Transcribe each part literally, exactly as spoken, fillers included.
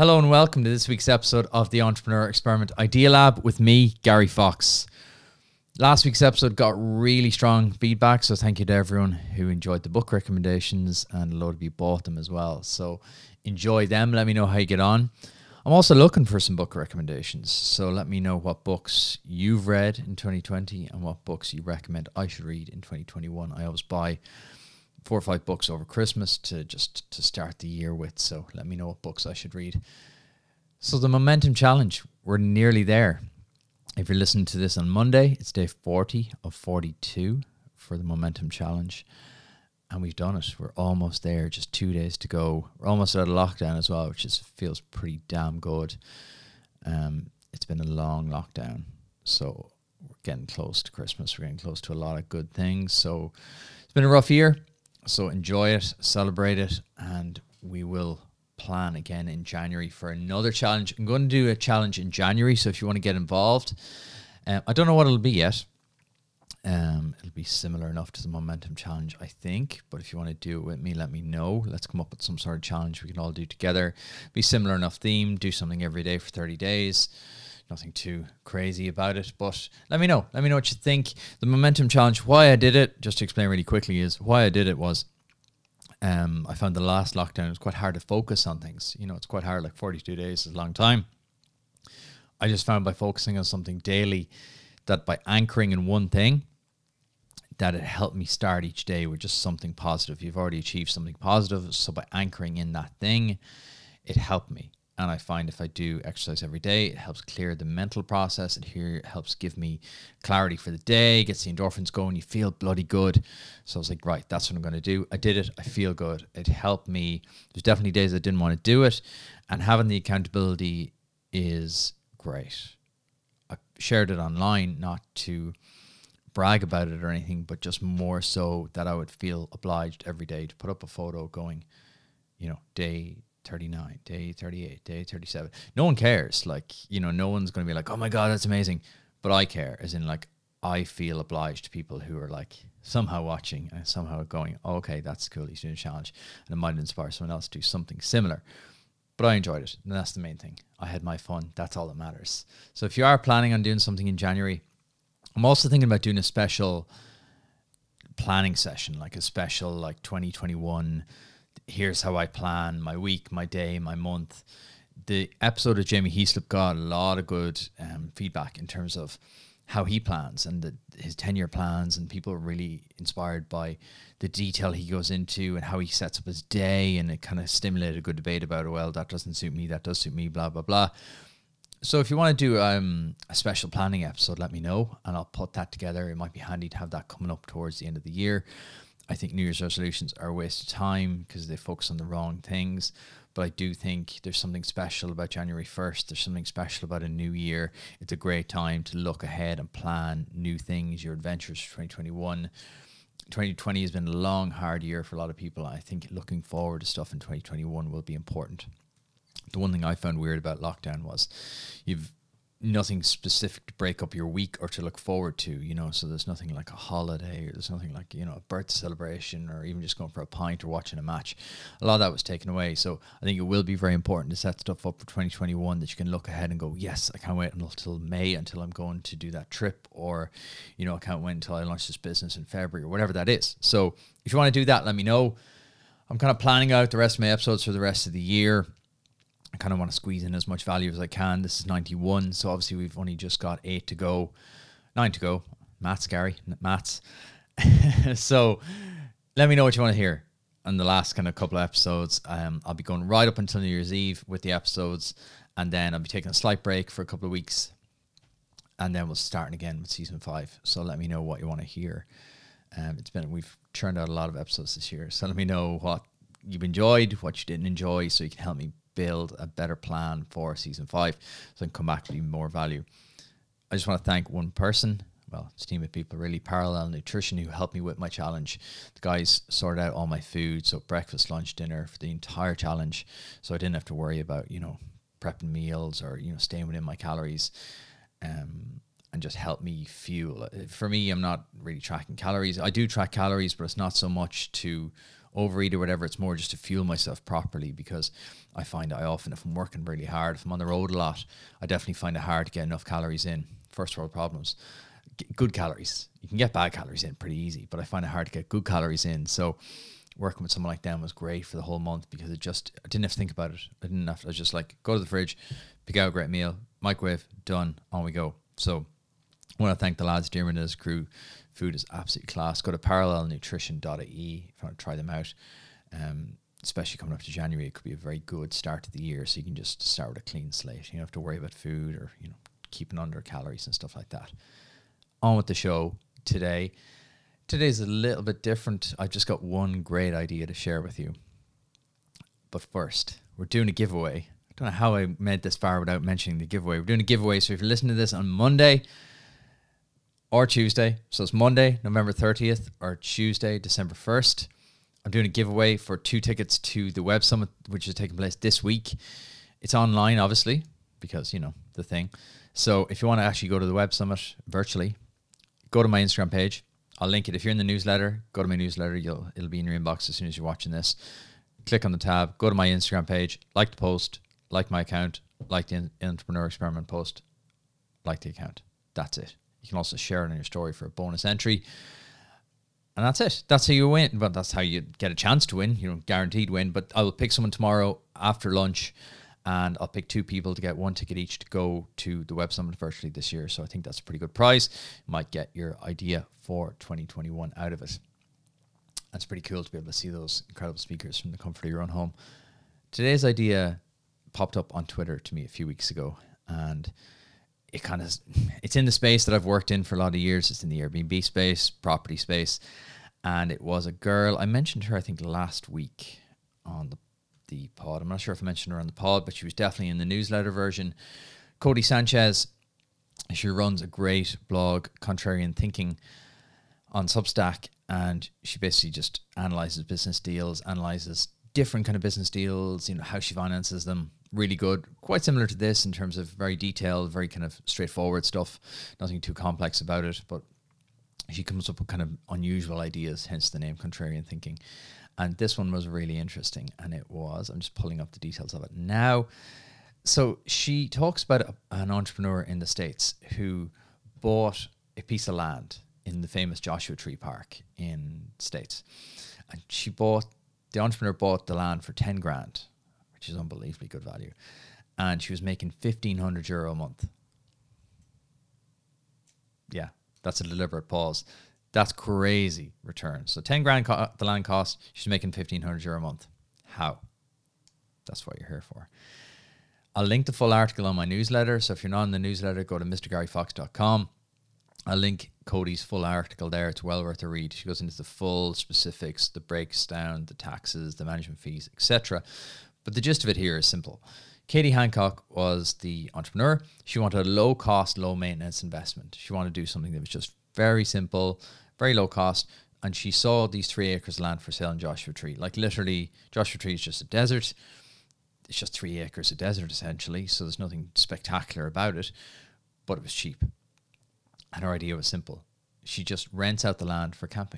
Hello and welcome to this week's episode of the Entrepreneur Experiment Idea Lab with me, Gary Fox. Last week's episode got really strong feedback, so thank you to everyone who enjoyed the book recommendations, and a lot of you bought them as well. So enjoy them. Let me know how you get on. I'm also looking for some book recommendations, so let me know what books you've read in twenty twenty and what books you recommend I should read in twenty twenty-one. I always buy four or five books over Christmas to just to start the year with, so let me know what books I should read. So the Momentum Challenge, we're nearly there. If you're listening to this on Monday, it's day forty of forty-two for the Momentum Challenge, and we've done it. We're almost there, just two days to go. We're almost out of lockdown as well, which is feels pretty damn good. Um, it's been a long lockdown, so we're getting close to Christmas. We're getting close to a lot of good things, so it's been a rough year. So enjoy it, celebrate it, and we will plan again in January for another challenge. I'm going to do a challenge in January, so if you want to get involved, um, I don't know what it'll be yet. Um, it'll be similar enough to the Momentum Challenge, I think, but if you want to do it with me, let me know. Let's come up with some sort of challenge we can all do together. Be similar enough theme, do something every day for thirty days. Nothing too crazy about it, but let me know. Let me know what you think. The Momentum Challenge, why I did it, just to explain really quickly, is why I did it was um, I found the last lockdown, it was quite hard to focus on things. You know, it's quite hard, like forty-two days is a long time. I just found by focusing on something daily, that by anchoring in one thing, that it helped me start each day with just something positive. You've already achieved something positive, so by anchoring in that thing, it helped me. And I find if I do exercise every day, it helps clear the mental process. It here helps give me clarity for the day, gets the endorphins going. You feel bloody good. So I was like, right, that's what I'm going to do. I did it. I feel good. It helped me. There's definitely days I didn't want to do it. And having the accountability is great. I shared it online, not to brag about it or anything, but just more so that I would feel obliged every day to put up a photo going, you know, day thirty-nine, day thirty-eight, day thirty-seven. No one cares. Like, you know, no one's going to be like, oh my God, that's amazing. But I care, as in like, I feel obliged to people who are like somehow watching and somehow going, oh, okay, that's cool. He's doing a challenge. And it might inspire someone else to do something similar. But I enjoyed it. And that's the main thing. I had my fun. That's all that matters. So if you are planning on doing something in January, I'm also thinking about doing a special planning session, like a special like twenty twenty-one. Here's how I plan my week, my day, my month. The episode of Jamie Heaslip got a lot of good um, feedback in terms of how he plans and the, his ten-year plans, and people are really inspired by the detail he goes into and how he sets up his day, and it kind of stimulated a good debate about, well, that doesn't suit me, that does suit me, blah, blah, blah. So if you want to do um, a special planning episode, let me know, and I'll put that together. It might be handy to have that coming up towards the end of the year. I think New Year's resolutions are a waste of time because they focus on the wrong things. But I do think there's something special about January first. There's something special about a new year. It's a great time to look ahead and plan new things, your adventures for twenty twenty-one. twenty twenty has been a long, hard year for a lot of people. I think looking forward to stuff in twenty twenty-one will be important. The one thing I found weird about lockdown was you've nothing specific to break up your week or to look forward to, you know, so there's nothing like a holiday, or there's nothing like, you know, a birthday celebration, or even just going for a pint or watching a match. A lot of that was taken away. So I think it will be very important to set stuff up for twenty twenty-one that you can look ahead and go, yes, I can't wait until May until I'm going to do that trip, or, you know, I can't wait until I launch this business in February, or whatever that is. So if you want to do that, let me know. I'm kind of planning out the rest of my episodes for the rest of the year. I kind of want to squeeze in as much value as I can. This is ninety-one, so obviously we've only just got eight to go, nine to go. Maths, Gary, maths. So let me know what you want to hear on the last kind of couple of episodes. Um, I'll be going right up until New Year's Eve with the episodes, and then I'll be taking a slight break for a couple of weeks, and then we'll start again with season five. So let me know what you want to hear. Um, it's been we've churned out a lot of episodes this year, so let me know what you've enjoyed, what you didn't enjoy, so you can help me build a better plan for season five, so I can come back with even more value. I just want to thank one person, well, it's a team of people really, Parallel Nutrition, who helped me with my challenge. The guys sorted out all my food, so breakfast, lunch, dinner for the entire challenge, so I didn't have to worry about, you know, prepping meals or, you know, staying within my calories, um, and just help me fuel. For me, I'm not really tracking calories. I do track calories, but it's not so much to overeat or whatever. It's more just to fuel myself properly, because I find I often, if I'm working really hard, if I'm on the road a lot, I definitely find it hard to get enough calories in. First world problems. G- good calories. You can get bad calories in pretty easy, but I find it hard to get good calories in. So working with someone like them was great for the whole month, because it just, I didn't have to think about it. I didn't have to, I was just like, go to the fridge, pick out a great meal, microwave, done, on we go. So I want to thank the lads, Dermot and his crew. Food is absolutely class. Go to parallel nutrition dot I E if you want to try them out. Um, especially coming up to January, it could be a very good start to the year. So you can just start with a clean slate. You don't have to worry about food or, you know, keeping under calories and stuff like that. On with the show today. Today's a little bit different. I've just got one great idea to share with you. But first, we're doing a giveaway. I don't know how I made this far without mentioning the giveaway. We're doing a giveaway. So if you're listening to this on Monday or Tuesday, so it's Monday, November thirtieth, or Tuesday, December first, I'm doing a giveaway for two tickets to the Web Summit, which is taking place this week. It's online, obviously, because, you know, the thing. So if you want to actually go to the Web Summit virtually, go to my Instagram page. I'll link it. If you're in the newsletter, go to my newsletter. You'll It'll be in your inbox as soon as you're watching this. Click on the tab, go to my Instagram page, like the post, like my account, like the Entrepreneur Experiment post, like the account. That's it. You can also share it on your story for a bonus entry. And that's it. That's how you win. But that's how you get a chance to win. You know, guaranteed win. But I will pick someone tomorrow after lunch, and I'll pick two people to get one ticket each to go to the Web Summit virtually this year. So I think that's a pretty good prize. You might get your idea for twenty twenty-one out of it. That's pretty cool to be able to see those incredible speakers from the comfort of your own home. Today's idea popped up on Twitter to me a few weeks ago, and it kind of, it's in the space that I've worked in for a lot of years. It's in the Airbnb space, property space. And it was a girl, I mentioned her, I think last week on the, the pod. I'm not sure if I mentioned her on the pod, but she was definitely in the newsletter version. Cody Sanchez. She runs a great blog, Contrarian Thinking, on Substack. And she basically just analyzes business deals, analyzes different kind of business deals, you know, how she finances them. Really good. Quite similar to this in terms of very detailed, very kind of straightforward stuff. Nothing too complex about it, but she comes up with kind of unusual ideas, hence the name Contrarian Thinking. And this one was really interesting. And it was, I'm just pulling up the details of it now. So she talks about a, an entrepreneur in the States who bought a piece of land in the famous Joshua Tree Park in the States. And she bought, the entrepreneur bought the land for ten grand, which is unbelievably good value. And she was making fifteen hundred euro a month. Yeah, that's a deliberate pause. That's crazy return. So ten grand co- the land cost, she's making fifteen hundred euro a month. How? That's what you're here for. I'll link the full article on my newsletter. So if you're not in the newsletter, go to mr gary fox dot com. I'll link Cody's full article there. It's well worth a read. She goes into the full specifics, the breaks down, the taxes, the management fees, et cetera. But the gist of it here is simple. Katie Hancock was the entrepreneur. She wanted a low-cost, low-maintenance investment. She wanted to do something that was just very simple, very low cost. And she saw these three acres of land for sale in Joshua Tree. Like literally, Joshua Tree is just a desert. It's just three acres of desert, essentially. So there's nothing spectacular about it. But it was cheap. And her idea was simple. She just rents out the land for camping.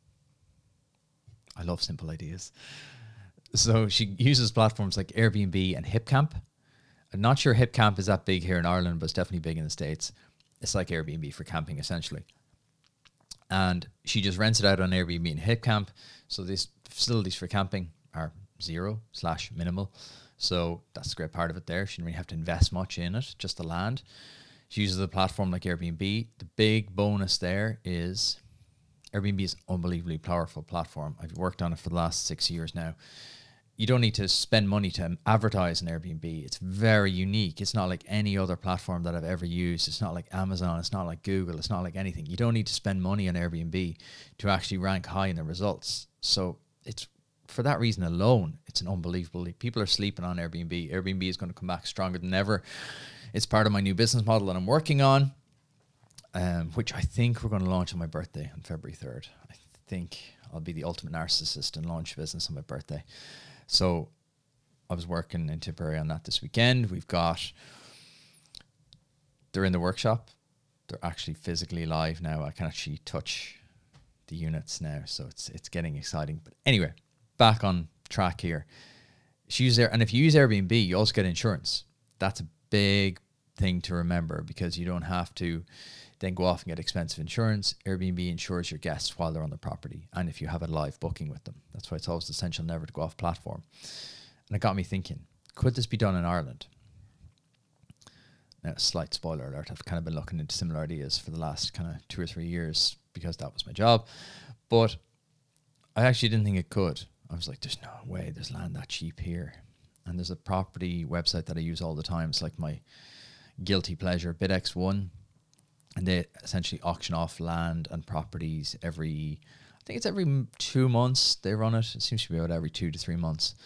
I love simple ideas. So she uses platforms like Airbnb and HipCamp. I'm not sure HipCamp is that big here in Ireland, but it's definitely big in the States. It's like Airbnb for camping, essentially. And she just rents it out on Airbnb and HipCamp. So these facilities for camping are zero slash minimal. So that's the great part of it there. She didn't really have to invest much in it, just the land. She uses a platform like Airbnb. The big bonus there is Airbnb is an unbelievably powerful platform. I've worked on it for the last six years now. You don't need to spend money to advertise on Airbnb. It's very unique. It's not like any other platform that I've ever used. It's not like Amazon. It's not like Google. It's not like anything. You don't need to spend money on Airbnb to actually rank high in the results. So it's for that reason alone, it's an unbelievable. People are sleeping on Airbnb. Airbnb is going to come back stronger than ever. It's part of my new business model that I'm working on, um, which I think we're going to launch on my birthday on February third. I think I'll be the ultimate narcissist and launch a business on my birthday. So I was working in Tipperary on that this weekend. We've got, they're in the workshop. They're actually physically live now. I can actually touch the units now. So it's it's getting exciting. But anyway, back on track here. She use there, and if you use Airbnb, you also get insurance. That's a big thing to remember, because you don't have to then go off and get expensive insurance. Airbnb insures your guests while they're on the property, and if you have a live booking with them. That's why it's always essential never to go off platform. And it got me thinking, could this be done in Ireland? Now, slight spoiler alert, I've kind of been looking into similar ideas for the last kind of two or three years because that was my job. But I actually didn't think it could. I was like, there's no way there's land that cheap here. And there's a property website that I use all the time. It's like my guilty pleasure, Bid X one. And they essentially auction off land and properties every, I think it's every two months they run it. It seems to be about every two to three months.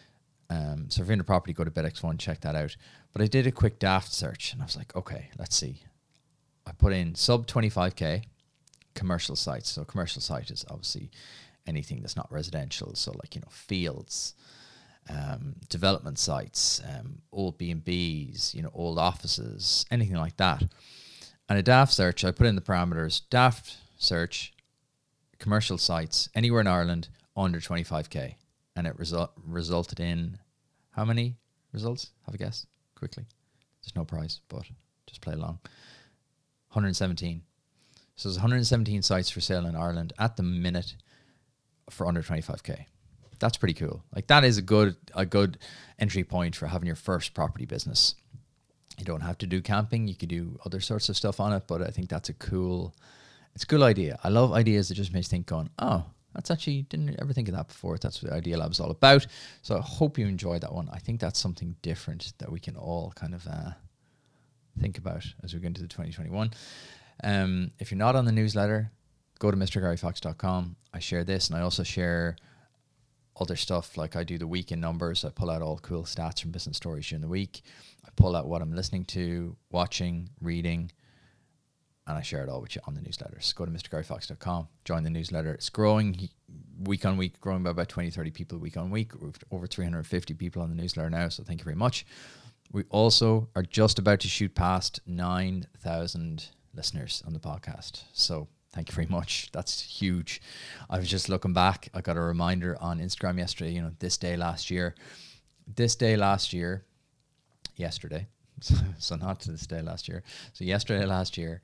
Um, so if you're in a property, go to Bid X one, check that out. But I did a quick daft search and I was like, okay, let's see. I put in sub twenty-five K commercial sites. So commercial site is obviously anything that's not residential. So like, you know, fields, um, development sites, um, old B and Bs, you know, old offices, anything like that. And a daft search, I put in the parameters, daft search, commercial sites, anywhere in Ireland, under twenty-five K. And it result resulted in how many results? Have a guess quickly. There's no prize, but just play along. one hundred seventeen. So there's one hundred seventeen sites for sale in Ireland at the minute for under twenty-five K. That's pretty cool. Like that is a good a good entry point for having your first property business. You don't have to do camping. You could do other sorts of stuff on it, but I think that's a cool, it's a cool idea. I love ideas that just makes think going, oh, that's actually, didn't ever think of that before. That's what Idea Lab is all about. So I hope you enjoyed that one. I think that's something different that we can all kind of uh, think about as we go into the twenty twenty-one. Um, if you're not on the newsletter, go to Mr Gary Fox dot com. I share this, and I also share other stuff. Like I do the week in numbers. I pull out all cool stats from business stories during the week. I pull out what I'm listening to, watching, reading, and I share it all with you on the newsletters. Go to Mr Gary Fox dot com, join the newsletter. It's growing week on week, growing by about twenty, thirty people week on week. We've over three hundred fifty people on the newsletter now, so thank you very much. We also are just about to shoot past nine thousand listeners on the podcast. So thank you very much. That's huge. I was just looking back. I got a reminder on Instagram yesterday, you know, this day last year. This day last year, yesterday, so not to this day last year. So yesterday last year,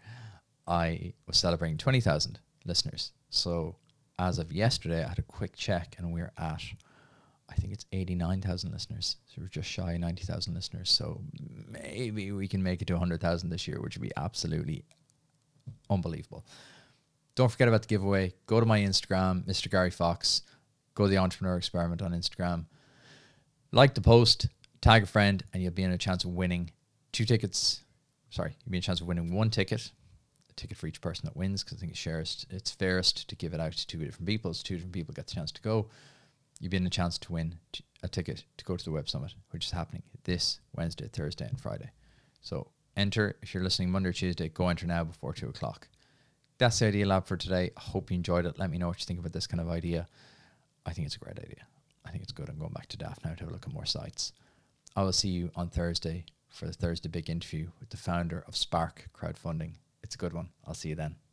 I was celebrating twenty thousand listeners. So as of yesterday, I had a quick check and we're at, I think it's eighty-nine thousand listeners. So we're just shy of ninety thousand listeners. So maybe we can make it to one hundred thousand this year, which would be absolutely unbelievable. Don't forget about the giveaway. Go to my Instagram, Mister Gary Fox. Go to the Entrepreneur Experiment on Instagram. Like the post, tag a friend, and you'll be in a chance of winning two tickets. Sorry, you'll be in a chance of winning one ticket. A ticket for each person that wins, because I think it's fairest, it's fairest to give it out to two different people. So two different people get the chance to go. You'll be in a chance to win a ticket to go to the Web Summit, which is happening this Wednesday, Thursday, and Friday. So enter. If you're listening Monday or Tuesday, go enter now before two o'clock. That's the Idea Lab for today. I hope you enjoyed it. Let me know what you think about this kind of idea. I think it's a great idea. I think it's good. I'm going back to Daft now to have a look at more sites. I will see you on Thursday for the Thursday Big Interview with the founder of Spark Crowdfunding. It's a good one. I'll see you then.